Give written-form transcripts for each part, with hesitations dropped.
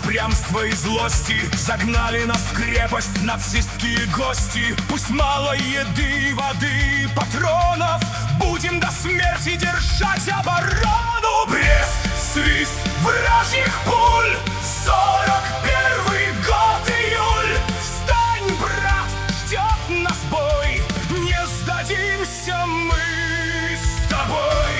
упрямства и злости загнали нас в крепость нацистские гости. Пусть мало еды, воды, патронов, будем до смерти держать оборону. Брест, свист вражьих пуль, 41-й год, июль. Встань, брат, ждет нас бой, не сдадимся мы с тобой.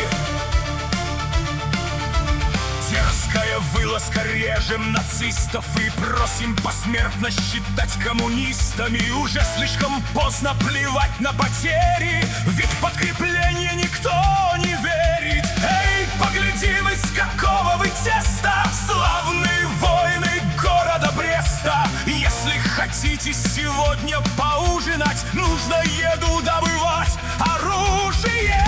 Дерзкая вылазка, режем нацистов и просим посмертно считать коммунистами. Уже слишком поздно плевать на потери, ведь подкрепление никто не верит. Эй, поглядим, из какого вы теста, славные воины города Бреста. Если хотите сегодня поужинать, нужно еду добывать оружием.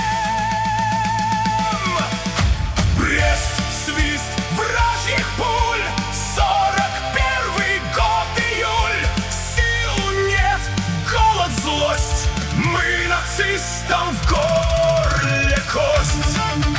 Брест, свист вражьих пуль, 41-й год, июль. Сил нет, голод, злость, мы нацистам в горле кость.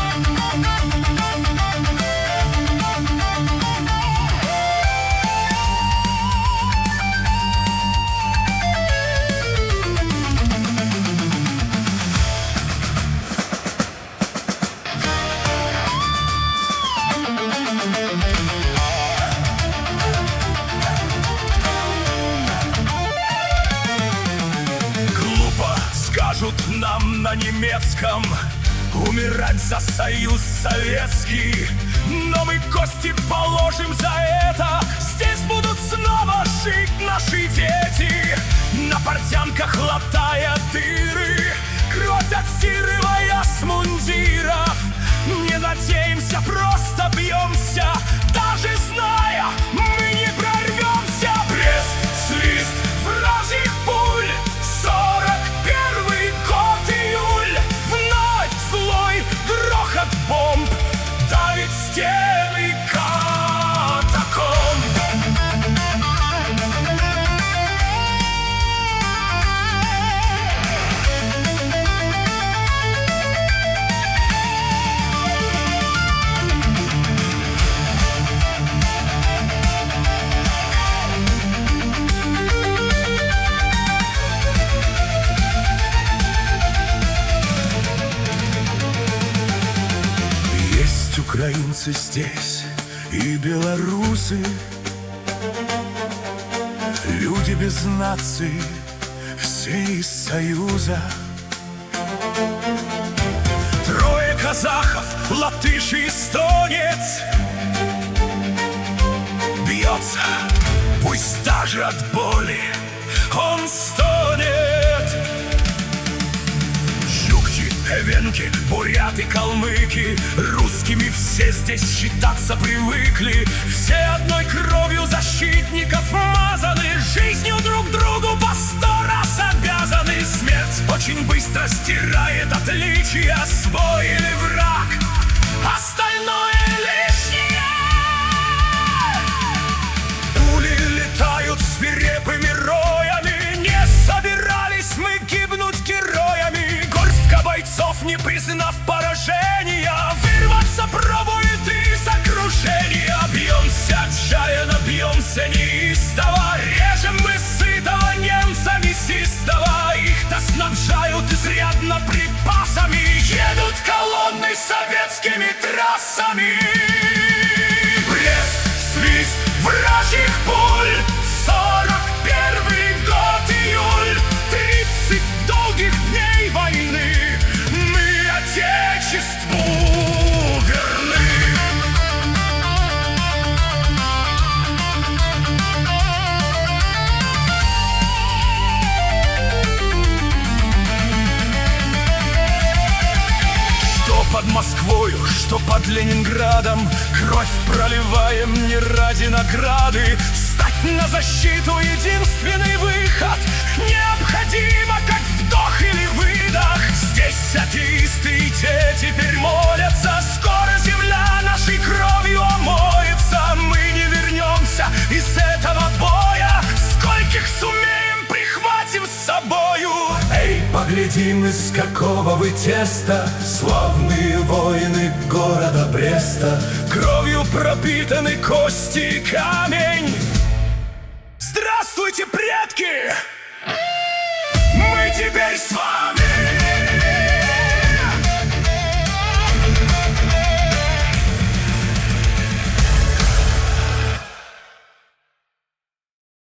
Скажут нам на немецком умирать за союз советский, но мы кости положим за это. Здесь будут снова жить наши дети, на портянках латая дыры, кровь отстирывая с мундиров. Не надеемся, просто бьемся, даже зная, мы не прорвемся. Брест, свист вражьих пуль, 41-й год, июль. Вновь злой грохот бомб давит стены катакомб. Украинцы здесь и белорусы, люди без нации, все из союза. Трое казахов, латыш и эстонец, бьется, пусть даже от боли он стонет. Венки, буряты, калмыки, русскими все здесь считаться привыкли. Все одной кровью защитников мазаны, жизнью друг другу по 100 раз обязаны. Смерть очень быстро стирает отличия, свой или враг, остальное лишнее. Пули летают свирепыми роями, не собирались мы гибнуть героями. Бойцов, не признав поражения, вырваться пробует из окружения. Бьемся отчаянно, бьемся неистово, режем мы сытого немца мясистого. Их-то снабжают изрядно припасами, едут колонны советскими трассами. Блеск, свист вражьих пуль, 41-й год, июль. 30 долгих дней войны, Отечеству верны. Что под Москвою, что под Ленинградом, кровь проливаем не ради награды. Встать на защиту — единственный выход, необходимо как вдох или выдох. Здесь атеисты и те теперь молятся, скоро земля нашей кровью омоется. Мы не вернемся из этого боя, скольких сумеем прихватим с собою. Эй, поглядим, из какого вы теста, славные воины города Бреста. Кровью пропитаны кости и камень. Здравствуйте, предки!